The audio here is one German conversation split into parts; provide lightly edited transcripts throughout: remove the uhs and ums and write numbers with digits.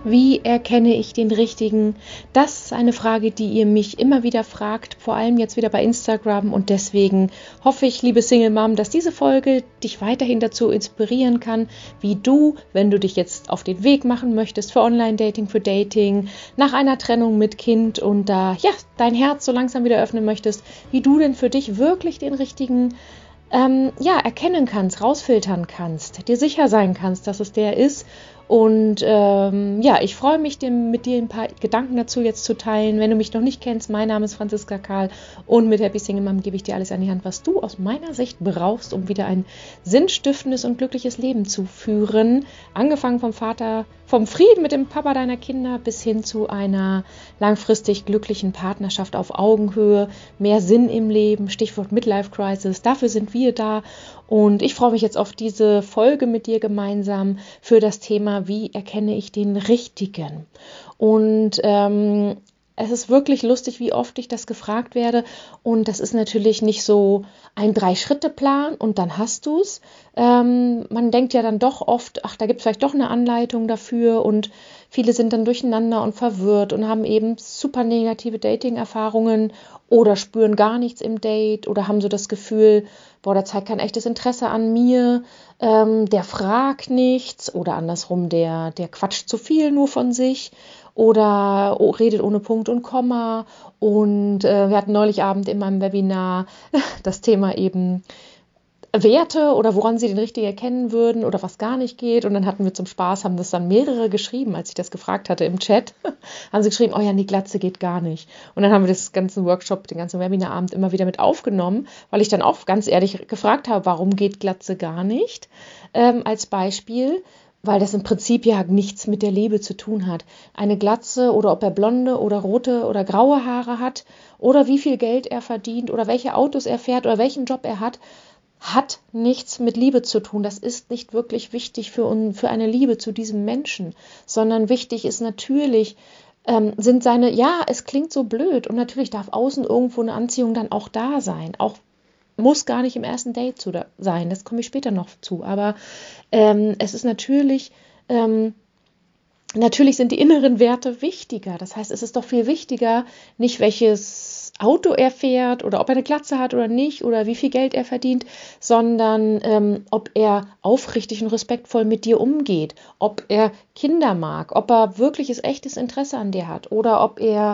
Wie erkenne ich den Richtigen? Das ist eine Frage, die ihr mich immer wieder fragt, vor allem jetzt wieder bei Instagram. Und deswegen hoffe ich, liebe Single Mom, dass diese Folge dich weiterhin dazu inspirieren kann, wie du, wenn du dich jetzt auf den Weg machen möchtest für Online-Dating, für Dating, nach einer Trennung mit Kind und da dein Herz so langsam wieder öffnen möchtest, wie du denn für dich wirklich den Richtigen erkennen kannst, rausfiltern kannst, dir sicher sein kannst, dass es der ist. Und ich freue mich, mit dir ein paar Gedanken dazu jetzt zu teilen. Wenn du mich noch nicht kennst, mein Name ist Franziska Karl und mit Happy Single Mom gebe ich dir alles an die Hand, was du aus meiner Sicht brauchst, um wieder ein sinnstiftendes und glückliches Leben zu führen. Angefangen vom Frieden mit dem Papa deiner Kinder bis hin zu einer langfristig glücklichen Partnerschaft auf Augenhöhe, mehr Sinn im Leben, Stichwort Midlife Crisis. Dafür sind wir da. Und ich freue mich jetzt auf diese Folge mit dir gemeinsam für das Thema, wie erkenne ich den Richtigen? Und es ist wirklich lustig, wie oft ich das gefragt werde. Und das ist natürlich nicht so ein 3-Schritte-Plan und dann hast du es. Man denkt ja dann doch oft, da gibt es vielleicht doch eine Anleitung dafür. Und viele sind dann durcheinander und verwirrt und haben eben super negative Dating-Erfahrungen oder spüren gar nichts im Date oder haben so das Gefühl, der zeigt kein echtes Interesse an mir, der fragt nichts oder andersrum, der quatscht zu viel nur von sich oder redet ohne Punkt und Komma. Und wir hatten neulich Abend in meinem Webinar das Thema eben Werte oder woran sie den Richtigen erkennen würden oder was gar nicht geht. Und dann hatten wir zum Spaß, haben das dann mehrere geschrieben, als ich das gefragt hatte im Chat, haben sie geschrieben, die Glatze geht gar nicht. Und dann haben wir das ganze Workshop, den ganzen Webinarabend immer wieder mit aufgenommen, weil ich dann auch ganz ehrlich gefragt habe, warum geht Glatze gar nicht? Als Beispiel, weil das im Prinzip ja nichts mit der Liebe zu tun hat. Eine Glatze oder ob er blonde oder rote oder graue Haare hat oder wie viel Geld er verdient oder welche Autos er fährt oder welchen Job er hat nichts mit Liebe zu tun. Das ist nicht wirklich wichtig für eine Liebe zu diesem Menschen, sondern wichtig ist natürlich, sind es klingt so blöd und natürlich darf außen irgendwo eine Anziehung dann auch da sein. Auch muss gar nicht im ersten Date sein, das komme ich später noch zu. Aber es ist natürlich sind die inneren Werte wichtiger. Das heißt, es ist doch viel wichtiger, nicht welches Auto er fährt oder ob er eine Glatze hat oder nicht oder wie viel Geld er verdient, sondern ob er aufrichtig und respektvoll mit dir umgeht, ob er Kinder mag, ob er wirkliches, echtes Interesse an dir hat oder ob er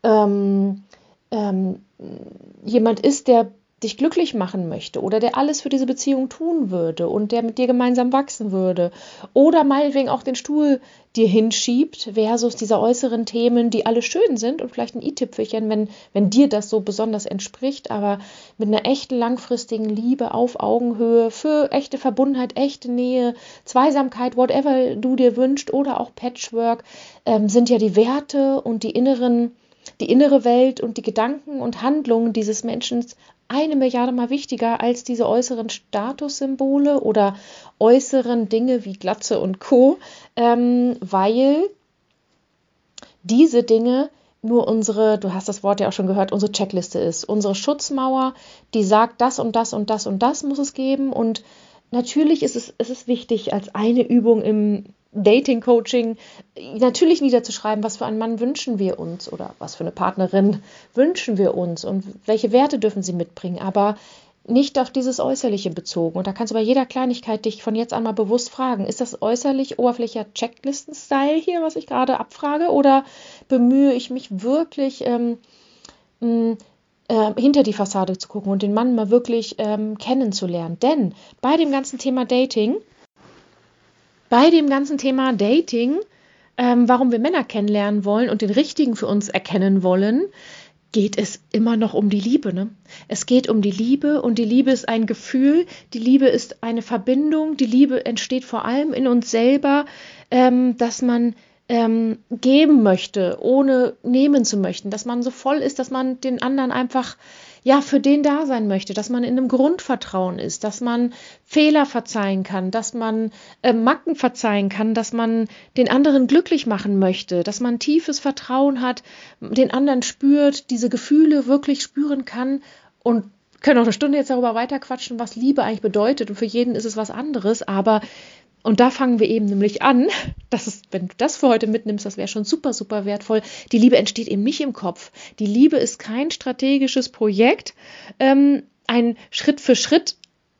jemand ist, der dich glücklich machen möchte oder der alles für diese Beziehung tun würde und der mit dir gemeinsam wachsen würde oder meinetwegen auch den Stuhl dir hinschiebt versus diese äußeren Themen, die alle schön sind und vielleicht ein i-Tüpfelchen, wenn dir das so besonders entspricht, aber mit einer echten langfristigen Liebe auf Augenhöhe für echte Verbundenheit, echte Nähe, Zweisamkeit, whatever du dir wünschst oder auch Patchwork, sind ja die Werte und die innere Welt und die Gedanken und Handlungen dieses Menschen 1 Milliarde Mal wichtiger als diese äußeren Statussymbole oder äußeren Dinge wie Glatze und Co., weil diese Dinge nur du hast das Wort ja auch schon gehört, unsere Checkliste ist, unsere Schutzmauer, die sagt, das und das und das und das muss es geben. Und natürlich ist es wichtig, als eine Übung im Dating-Coaching natürlich niederzuschreiben, was für einen Mann wünschen wir uns oder was für eine Partnerin wünschen wir uns und welche Werte dürfen sie mitbringen, aber nicht auf dieses Äußerliche bezogen. Und da kannst du bei jeder Kleinigkeit dich von jetzt an mal bewusst fragen, ist das äußerlich oberflächlicher Checklisten-Style hier, was ich gerade abfrage, oder bemühe ich mich wirklich hinter die Fassade zu gucken und den Mann mal wirklich kennenzulernen? Denn bei dem ganzen Thema Dating, warum wir Männer kennenlernen wollen und den Richtigen für uns erkennen wollen, geht es immer noch um die Liebe. Ne? Es geht um die Liebe und die Liebe ist ein Gefühl, die Liebe ist eine Verbindung, die Liebe entsteht vor allem in uns selber, dass man geben möchte, ohne nehmen zu möchten, dass man so voll ist, dass man den anderen einfach für den da sein möchte, dass man in einem Grundvertrauen ist, dass man Fehler verzeihen kann, dass man Macken verzeihen kann, dass man den anderen glücklich machen möchte, dass man tiefes Vertrauen hat, den anderen spürt, diese Gefühle wirklich spüren kann und können auch eine Stunde jetzt darüber weiterquatschen, was Liebe eigentlich bedeutet und für jeden ist es was anderes, aber Und da fangen wir eben nämlich an, wenn du das für heute mitnimmst, das wäre schon super, super wertvoll. Die Liebe entsteht eben nicht im Kopf. Die Liebe ist kein strategisches Projekt, ein Schritt für Schritt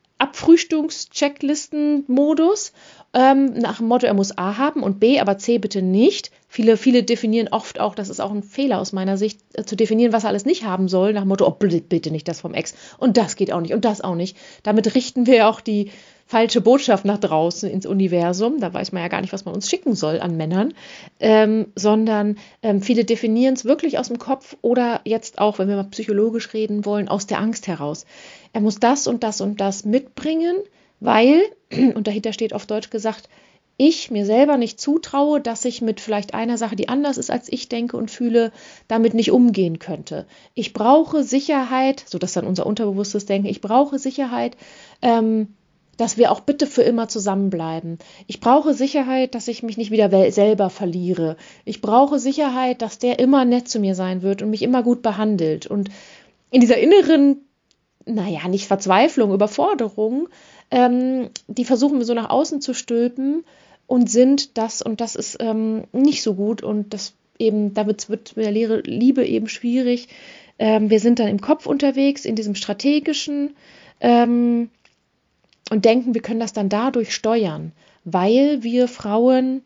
Abfrühstücks-Checklisten-Modus, nach dem Motto, er muss A haben und B, aber C bitte nicht. Viele definieren oft auch, das ist auch ein Fehler aus meiner Sicht, zu definieren, was er alles nicht haben soll, nach dem Motto, oh, bitte nicht das vom Ex und das geht auch nicht und das auch nicht. Damit richten wir auch die falsche Botschaft nach draußen ins Universum, da weiß man ja gar nicht, was man uns schicken soll an Männern, sondern viele definieren es wirklich aus dem Kopf oder jetzt auch, wenn wir mal psychologisch reden wollen, aus der Angst heraus. Er muss das und das und das mitbringen, weil, und dahinter steht auf Deutsch gesagt, ich mir selber nicht zutraue, dass ich mit vielleicht einer Sache, die anders ist, als ich denke und fühle, damit nicht umgehen könnte. Ich brauche Sicherheit, so dass dann unser unterbewusstes Denken, ich brauche Sicherheit, dass wir auch bitte für immer zusammenbleiben. Ich brauche Sicherheit, dass ich mich nicht wieder selber verliere. Ich brauche Sicherheit, dass der immer nett zu mir sein wird und mich immer gut behandelt. Und in dieser inneren, nicht Verzweiflung, Überforderung, die versuchen wir so nach außen zu stülpen und sind das und das ist nicht so gut und das eben, da wird mit der Liebe eben schwierig. Wir sind dann im Kopf unterwegs, in diesem strategischen und denken, wir können das dann dadurch steuern, weil wir Frauen,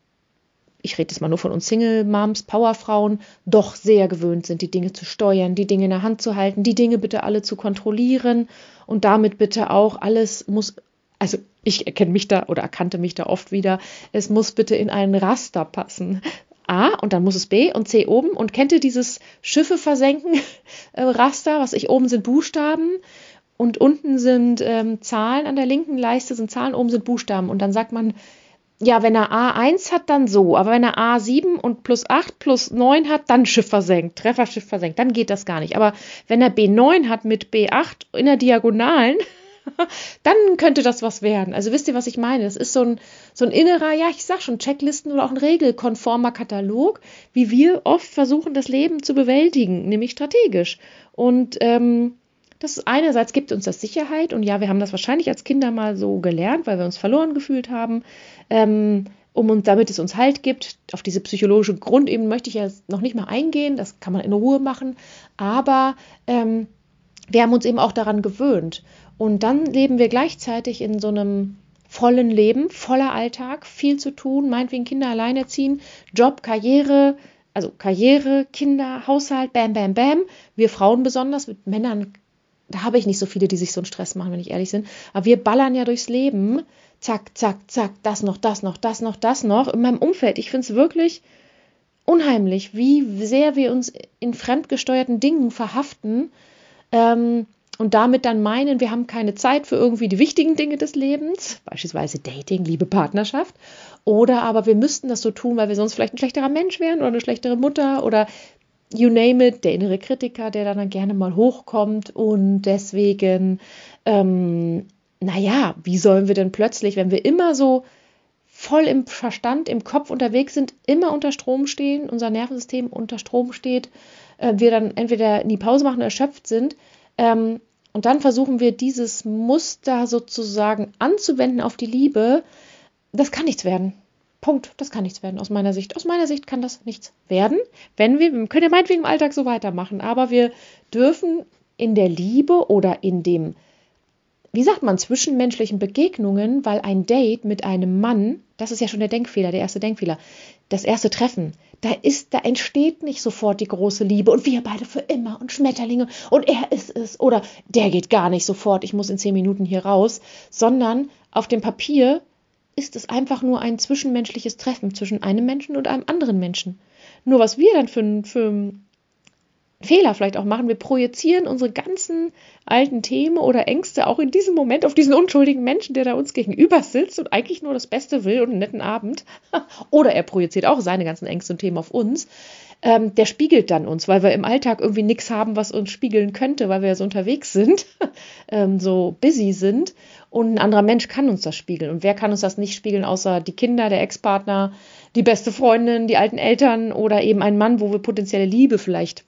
ich rede jetzt mal nur von uns Single-Moms, Powerfrauen, doch sehr gewöhnt sind, die Dinge zu steuern, die Dinge in der Hand zu halten, die Dinge bitte alle zu kontrollieren und damit bitte auch alles muss, also ich erkannte mich da oft wieder, es muss bitte in einen Raster passen. A und dann muss es B und C oben und kennt ihr dieses Schiffe versenken Raster, oben sind Buchstaben und unten sind Zahlen, an der linken Leiste sind Zahlen, oben sind Buchstaben und dann sagt man, ja, wenn er A1 hat, dann so. Aber wenn er A7 und plus 8 plus 9 hat, dann Schiff versenkt, Trefferschiff versenkt. Dann geht das gar nicht. Aber wenn er B9 hat mit B8 in der Diagonalen, dann könnte das was werden. Also wisst ihr, was ich meine? Das ist so ein innerer, ja, ich sag schon, Checklisten oder auch ein regelkonformer Katalog, wie wir oft versuchen, das Leben zu bewältigen, nämlich strategisch. Und das ist einerseits gibt uns das Sicherheit und ja, wir haben das wahrscheinlich als Kinder mal so gelernt, weil wir uns verloren gefühlt haben, damit es uns Halt gibt. Auf diese psychologische Grundebene möchte ich jetzt noch nicht mal eingehen, das kann man in Ruhe machen, aber wir haben uns eben auch daran gewöhnt und dann leben wir gleichzeitig in so einem vollen Leben, voller Alltag, viel zu tun, meinetwegen Kinder alleinerziehen, Job, Karriere, Kinder, Haushalt, bam, bam, bam. Wir Frauen besonders, mit Männern, da habe ich nicht so viele, die sich so einen Stress machen, wenn ich ehrlich bin. Aber wir ballern ja durchs Leben. Zack, zack, zack, das noch, das noch, das noch, das noch. In meinem Umfeld, ich finde es wirklich unheimlich, wie sehr wir uns in fremdgesteuerten Dingen verhaften und damit dann meinen, wir haben keine Zeit für irgendwie die wichtigen Dinge des Lebens, beispielsweise Dating, Liebe, Partnerschaft. Oder aber wir müssten das so tun, weil wir sonst vielleicht ein schlechterer Mensch wären oder eine schlechtere Mutter oder you name it, der innere Kritiker, der dann gerne mal hochkommt und deswegen, wie sollen wir denn plötzlich, wenn wir immer so voll im Verstand, im Kopf unterwegs sind, immer unter Strom stehen, unser Nervensystem unter Strom steht, wir dann entweder in die Pause machen oder erschöpft sind und dann versuchen wir dieses Muster sozusagen anzuwenden auf die Liebe, das kann nichts werden. Punkt, das kann nichts werden aus meiner Sicht. Aus meiner Sicht kann das nichts werden, wir können ja meinetwegen im Alltag so weitermachen, aber wir dürfen in der Liebe oder in dem, wie sagt man, zwischenmenschlichen Begegnungen, weil ein Date mit einem Mann, das ist ja schon der erste Denkfehler, das erste Treffen, da entsteht nicht sofort die große Liebe und wir beide für immer und Schmetterlinge und er ist es oder der geht gar nicht sofort, ich muss in 10 Minuten hier raus, sondern auf dem Papier ist es einfach nur ein zwischenmenschliches Treffen zwischen einem Menschen und einem anderen Menschen. Nur was wir dann für einen Fehler vielleicht auch machen, wir projizieren unsere ganzen alten Themen oder Ängste auch in diesem Moment auf diesen unschuldigen Menschen, der da uns gegenüber sitzt und eigentlich nur das Beste will und einen netten Abend. Oder er projiziert auch seine ganzen Ängste und Themen auf uns. Der spiegelt dann uns, weil wir im Alltag irgendwie nichts haben, was uns spiegeln könnte, weil wir so unterwegs sind, so busy sind. Und ein anderer Mensch kann uns das spiegeln. Und wer kann uns das nicht spiegeln, außer die Kinder, der Ex-Partner, die beste Freundin, die alten Eltern oder eben ein Mann, wo wir potenzielle Liebe vielleicht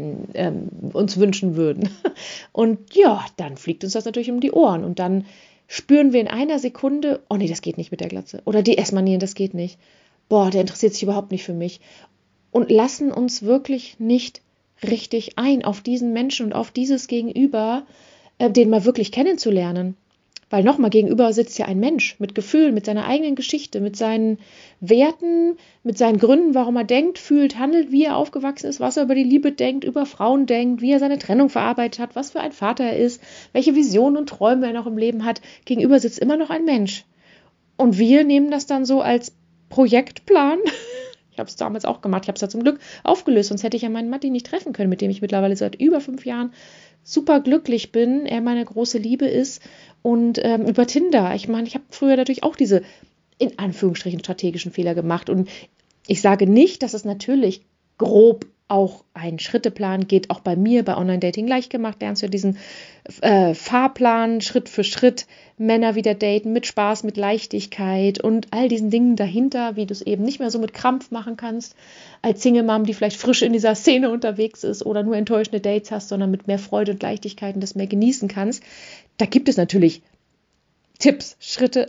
uns wünschen würden. Und ja, dann fliegt uns das natürlich um die Ohren. Und dann spüren wir in einer Sekunde, oh nee, das geht nicht mit der Glatze. Oder die Essmanieren, das geht nicht. Boah, der interessiert sich überhaupt nicht für mich. Und lassen uns wirklich nicht richtig ein auf diesen Menschen und auf dieses Gegenüber, den mal wirklich kennenzulernen. Weil nochmal, gegenüber sitzt ja ein Mensch mit Gefühlen, mit seiner eigenen Geschichte, mit seinen Werten, mit seinen Gründen, warum er denkt, fühlt, handelt, wie er aufgewachsen ist, was er über die Liebe denkt, über Frauen denkt, wie er seine Trennung verarbeitet hat, was für ein Vater er ist, welche Visionen und Träume er noch im Leben hat. Gegenüber sitzt immer noch ein Mensch. Und wir nehmen das dann so als Projektplan. Ich habe es damals auch gemacht. Ich habe es ja zum Glück aufgelöst, sonst hätte ich ja meinen Matti nicht treffen können, mit dem ich mittlerweile seit über 5 Jahren super glücklich bin, er meine große Liebe ist. Und über Tinder. Ich meine, ich habe früher natürlich auch diese, in Anführungsstrichen, strategischen Fehler gemacht. Und ich sage nicht, dass es natürlich grob auch ein Schritteplan geht, auch bei mir, bei Online-Dating leicht gemacht, lernst du ja diesen Fahrplan, Schritt für Schritt, Männer wieder daten, mit Spaß, mit Leichtigkeit und all diesen Dingen dahinter, wie du es eben nicht mehr so mit Krampf machen kannst, als Single-Mom, die vielleicht frisch in dieser Szene unterwegs ist oder nur enttäuschende Dates hast, sondern mit mehr Freude und Leichtigkeit und das mehr genießen kannst. Da gibt es natürlich Tipps, Schritte,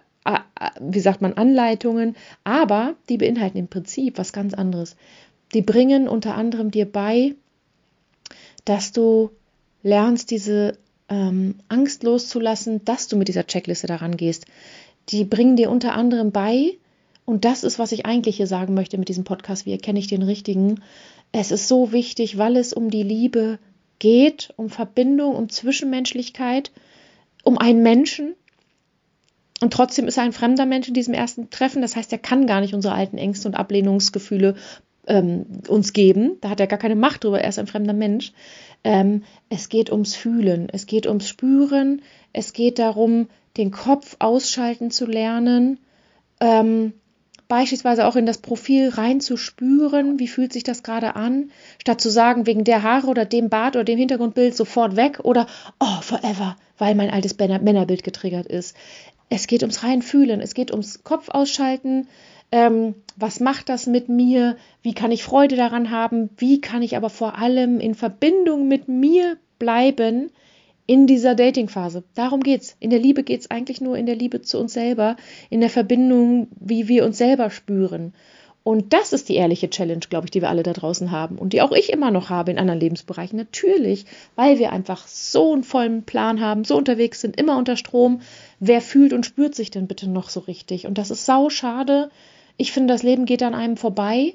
Anleitungen, aber die beinhalten im Prinzip was ganz anderes. Die bringen unter anderem dir bei, dass du lernst, diese Angst loszulassen, dass du mit dieser Checkliste daran gehst. Die bringen dir unter anderem bei, und das ist, was ich eigentlich hier sagen möchte mit diesem Podcast, wie erkenne ich den Richtigen. Es ist so wichtig, weil es um die Liebe geht, um Verbindung, um Zwischenmenschlichkeit, um einen Menschen. Und trotzdem ist er ein fremder Mensch in diesem ersten Treffen. Das heißt, er kann gar nicht unsere alten Ängste und Ablehnungsgefühle uns geben. Da hat er gar keine Macht drüber, er ist ein fremder Mensch. Es geht ums Fühlen, es geht ums Spüren, es geht darum, den Kopf ausschalten zu lernen, beispielsweise auch in das Profil reinzuspüren, wie fühlt sich das gerade an, statt zu sagen, wegen der Haare oder dem Bart oder dem Hintergrundbild sofort weg oder oh, forever, weil mein altes Männerbild getriggert ist. Es geht ums Reinfühlen, es geht ums Kopf ausschalten. Was macht das mit mir? Wie kann ich Freude daran haben? Wie kann ich aber vor allem in Verbindung mit mir bleiben in dieser Dating-Phase? Darum geht's. In der Liebe geht's eigentlich nur in der Liebe zu uns selber, in der Verbindung, wie wir uns selber spüren. Und das ist die ehrliche Challenge, glaube ich, die wir alle da draußen haben und die auch ich immer noch habe in anderen Lebensbereichen. Natürlich, weil wir einfach so einen vollen Plan haben, so unterwegs sind, immer unter Strom. Wer fühlt und spürt sich denn bitte noch so richtig? Und das ist sau schade. Ich finde, das Leben geht an einem vorbei,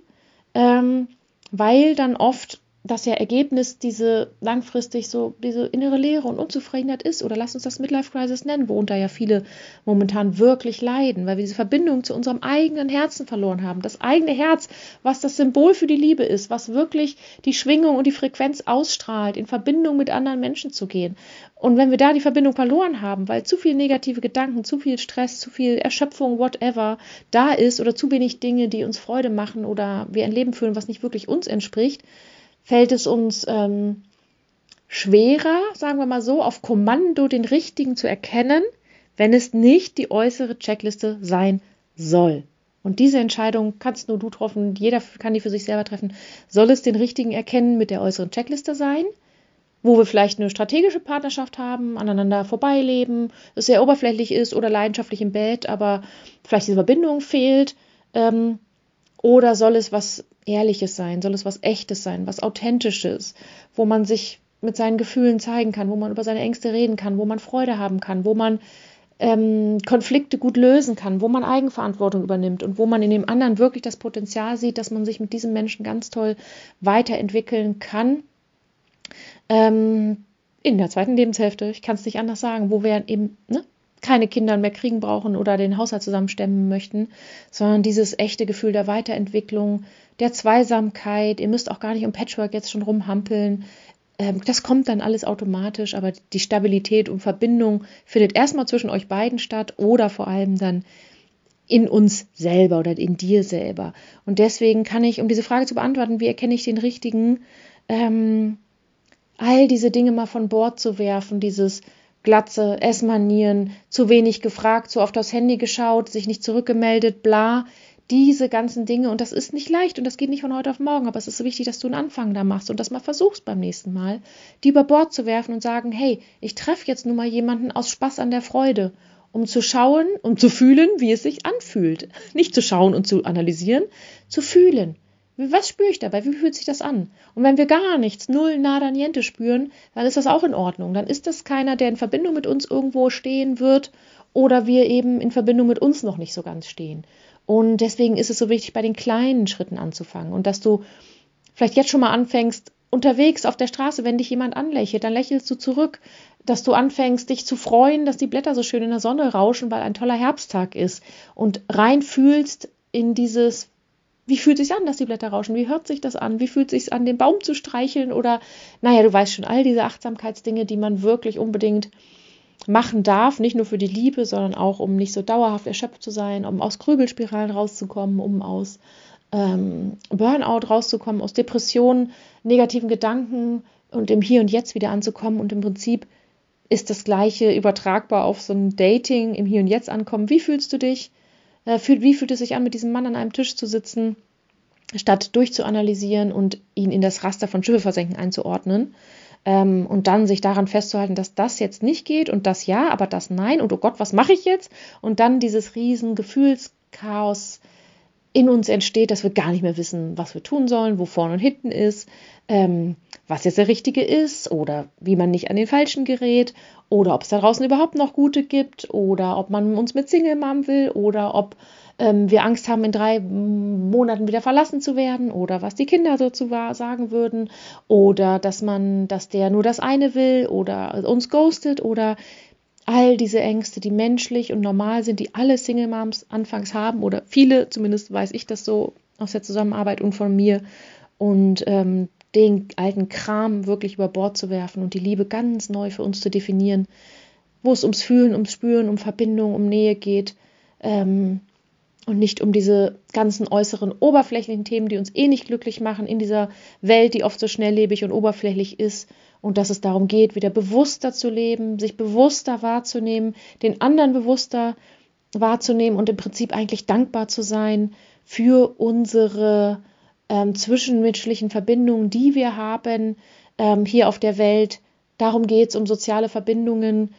weil dann oft das ja Ergebnis langfristig so diese innere Leere und Unzufriedenheit ist, oder lass uns das Midlife-Crisis nennen, worunter ja viele momentan wirklich leiden, weil wir diese Verbindung zu unserem eigenen Herzen verloren haben. Das eigene Herz, was das Symbol für die Liebe ist, was wirklich die Schwingung und die Frequenz ausstrahlt, in Verbindung mit anderen Menschen zu gehen. Und wenn wir da die Verbindung verloren haben, weil zu viel negative Gedanken, zu viel Stress, zu viel Erschöpfung, whatever, da ist oder zu wenig Dinge, die uns Freude machen oder wir ein Leben führen, was nicht wirklich uns entspricht, fällt es uns schwerer, sagen wir mal so, auf Kommando den Richtigen zu erkennen, wenn es nicht die äußere Checkliste sein soll. Und diese Entscheidung kannst nur du treffen, jeder kann die für sich selber treffen. Soll es den Richtigen erkennen mit der äußeren Checkliste sein, wo wir vielleicht eine strategische Partnerschaft haben, aneinander vorbeileben, es sehr oberflächlich ist oder leidenschaftlich im Bett, aber vielleicht diese Verbindung fehlt, oder soll es was Ehrliches sein, soll es was Echtes sein, was Authentisches, wo man sich mit seinen Gefühlen zeigen kann, wo man über seine Ängste reden kann, wo man Freude haben kann, wo man Konflikte gut lösen kann, wo man Eigenverantwortung übernimmt und wo man in dem anderen wirklich das Potenzial sieht, dass man sich mit diesem Menschen ganz toll weiterentwickeln kann. In der zweiten Lebenshälfte, ich kann es nicht anders sagen, wo wir eben keine Kinder mehr kriegen brauchen oder den Haushalt zusammenstemmen möchten, sondern dieses echte Gefühl der Weiterentwicklung, der Zweisamkeit. Ihr müsst auch gar nicht um Patchwork jetzt schon rumhampeln. Das kommt dann alles automatisch, aber die Stabilität und Verbindung findet erstmal zwischen euch beiden statt oder vor allem dann in uns selber oder in dir selber. Und deswegen kann ich, um diese Frage zu beantworten, wie erkenne ich den Richtigen, all diese Dinge mal von Bord zu werfen, dieses Glatze, Essmanieren, zu wenig gefragt, zu oft aufs Handy geschaut, sich nicht zurückgemeldet, bla. diese ganzen Dinge, und das ist nicht leicht und das geht nicht von heute auf morgen, aber es ist so wichtig, dass du einen Anfang da machst und das mal versuchst beim nächsten Mal, die über Bord zu werfen und sagen, hey, ich treffe jetzt nun mal jemanden aus Spaß an der Freude, um zu schauen und zu fühlen, wie es sich anfühlt. Nicht zu schauen und zu analysieren, zu fühlen. Was spüre ich dabei? Wie fühlt sich das an? Und wenn wir gar nichts, null, nada, niente spüren, dann ist das auch in Ordnung. Dann ist das keiner, der in Verbindung mit uns irgendwo stehen wird oder wir eben in Verbindung mit uns noch nicht so ganz stehen. Und deswegen ist es so wichtig, bei den kleinen Schritten anzufangen und dass du vielleicht jetzt schon mal anfängst, unterwegs auf der Straße, wenn dich jemand anlächelt, dann lächelst du zurück, dass du anfängst, dich zu freuen, dass die Blätter so schön in der Sonne rauschen, weil ein toller Herbsttag ist und reinfühlst in dieses, wie fühlt es sich an, dass die Blätter rauschen, wie hört sich das an, wie fühlt es sich an, den Baum zu streicheln oder, naja, du weißt schon, all diese Achtsamkeitsdinge, die man wirklich unbedingt machen darf, nicht nur für die Liebe, sondern auch, um nicht so dauerhaft erschöpft zu sein, um aus Grübelspiralen rauszukommen, um aus Burnout rauszukommen, aus Depressionen, negativen Gedanken und im Hier und Jetzt wieder anzukommen. Und im Prinzip ist das Gleiche übertragbar auf so ein Dating, im Hier und Jetzt ankommen. Wie fühlst du dich? Wie fühlt es sich an, mit diesem Mann an einem Tisch zu sitzen, statt durchzuanalysieren und ihn in das Raster von Schiffe einzuordnen? Und dann sich daran festzuhalten, dass das jetzt nicht geht und das ja, aber das nein und oh Gott, was mache ich jetzt? Und dann dieses riesen Gefühlschaos in uns entsteht, dass wir gar nicht mehr wissen, was wir tun sollen, wo vorne und hinten ist, was jetzt der Richtige ist oder wie man nicht an den Falschen gerät oder ob es da draußen überhaupt noch Gute gibt oder ob man uns mit Single Mom will oder ob wir Angst haben, in 3 Monaten wieder verlassen zu werden oder was die Kinder so zu sagen würden oder dass der nur das eine will oder uns ghostet oder all diese Ängste, die menschlich und normal sind, die alle Single Moms anfangs haben oder viele, zumindest weiß ich das so aus der Zusammenarbeit und von mir und den alten Kram wirklich über Bord zu werfen und die Liebe ganz neu für uns zu definieren, wo es ums Fühlen, ums Spüren, um Verbindung, um Nähe geht und nicht um diese ganzen äußeren oberflächlichen Themen, die uns nicht glücklich machen in dieser Welt, die oft so schnelllebig und oberflächlich ist. Und dass es darum geht, wieder bewusster zu leben, sich bewusster wahrzunehmen, den anderen bewusster wahrzunehmen und im Prinzip eigentlich dankbar zu sein für unsere zwischenmenschlichen Verbindungen, die wir haben hier auf der Welt. Darum geht es, um soziale Verbindungen.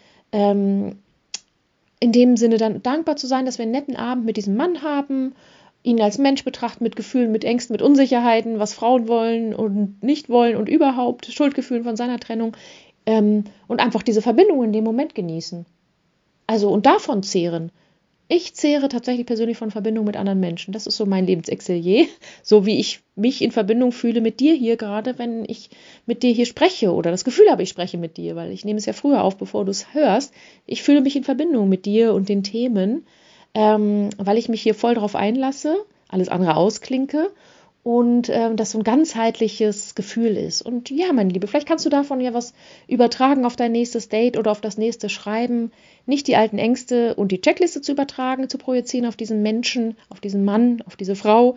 In dem Sinne dann dankbar zu sein, dass wir einen netten Abend mit diesem Mann haben, ihn als Mensch betrachten, mit Gefühlen, mit Ängsten, mit Unsicherheiten, was Frauen wollen und nicht wollen und überhaupt Schuldgefühlen von seiner Trennung und einfach diese Verbindung in dem Moment genießen. Also und davon zehren. Ich zehre tatsächlich persönlich von Verbindung mit anderen Menschen. Das ist so mein Lebensexilier, so wie ich mich in Verbindung fühle mit dir hier gerade, wenn ich mit dir hier spreche oder das Gefühl habe, ich spreche mit dir, weil ich nehme es ja früher auf, bevor du es hörst. Ich fühle mich in Verbindung mit dir und den Themen, weil ich mich hier voll drauf einlasse, alles andere ausklinke und das so ein ganzheitliches Gefühl ist. Und ja, meine Liebe, vielleicht kannst du davon ja was übertragen auf dein nächstes Date oder auf das nächste Schreiben. Nicht die alten Ängste und die Checkliste zu übertragen, zu projizieren auf diesen Menschen, auf diesen Mann, auf diese Frau,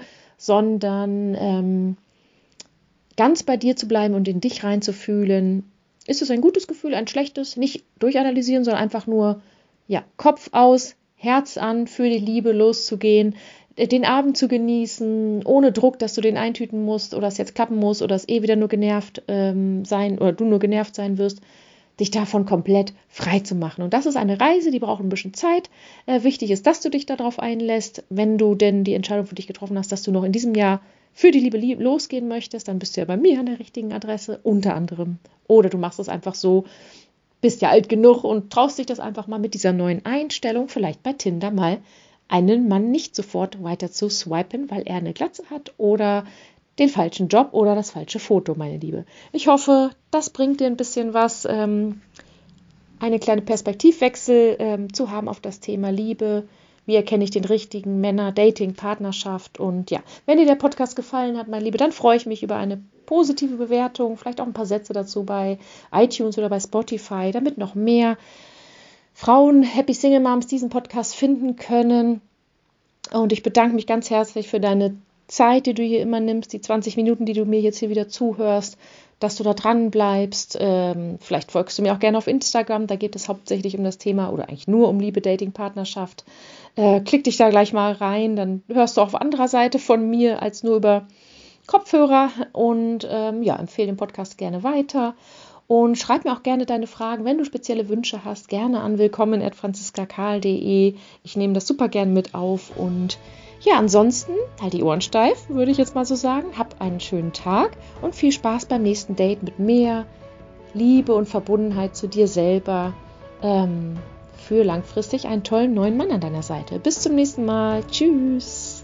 sondern ganz bei dir zu bleiben und in dich reinzufühlen. Ist es ein gutes Gefühl, ein schlechtes? Nicht durchanalysieren, sondern einfach nur ja, Kopf aus, Herz an, für die Liebe loszugehen, den Abend zu genießen, ohne Druck, dass du den eintüten musst oder es jetzt klappen muss oder es wieder nur genervt sein oder du nur genervt sein wirst, dich davon komplett frei zu machen. Und das ist eine Reise, die braucht ein bisschen Zeit. Wichtig ist, dass du dich darauf einlässt, wenn du denn die Entscheidung für dich getroffen hast, dass du noch in diesem Jahr für die Liebe losgehen möchtest, dann bist du ja bei mir an der richtigen Adresse, unter anderem. Oder du machst es einfach so, bist ja alt genug und traust dich das einfach mal mit dieser neuen Einstellung, vielleicht bei Tinder mal einen Mann nicht sofort weiter zu swipen, weil er eine Glatze hat oder den falschen Job oder das falsche Foto, meine Liebe. Ich hoffe, das bringt dir ein bisschen was, eine kleine Perspektivwechsel zu haben auf das Thema Liebe. Wie erkenne ich den richtigen Männer, Dating, Partnerschaft und ja, wenn dir der Podcast gefallen hat, meine Liebe, dann freue ich mich über eine positive Bewertung, vielleicht auch ein paar Sätze dazu bei iTunes oder bei Spotify, damit noch mehr Frauen, Happy Single Moms diesen Podcast finden können. Und ich bedanke mich ganz herzlich für deine Zeit, die du hier immer nimmst, die 20 Minuten, die du mir jetzt hier wieder zuhörst. dass du da dran bleibst. Vielleicht folgst du mir auch gerne auf Instagram, da geht es hauptsächlich um das Thema oder eigentlich nur um Liebe, Dating, Partnerschaft. Klick dich da gleich mal rein, dann hörst du auch auf anderer Seite von mir als nur über Kopfhörer und empfehle den Podcast gerne weiter. Und schreib mir auch gerne deine Fragen, wenn du spezielle Wünsche hast, gerne an willkommen@franziskakahl.de. Ich nehme das super gern mit auf und ja, ansonsten halt die Ohren steif, würde ich jetzt mal so sagen. Hab einen schönen Tag und viel Spaß beim nächsten Date mit mehr Liebe und Verbundenheit zu dir selber für langfristig einen tollen neuen Mann an deiner Seite. Bis zum nächsten Mal. Tschüss.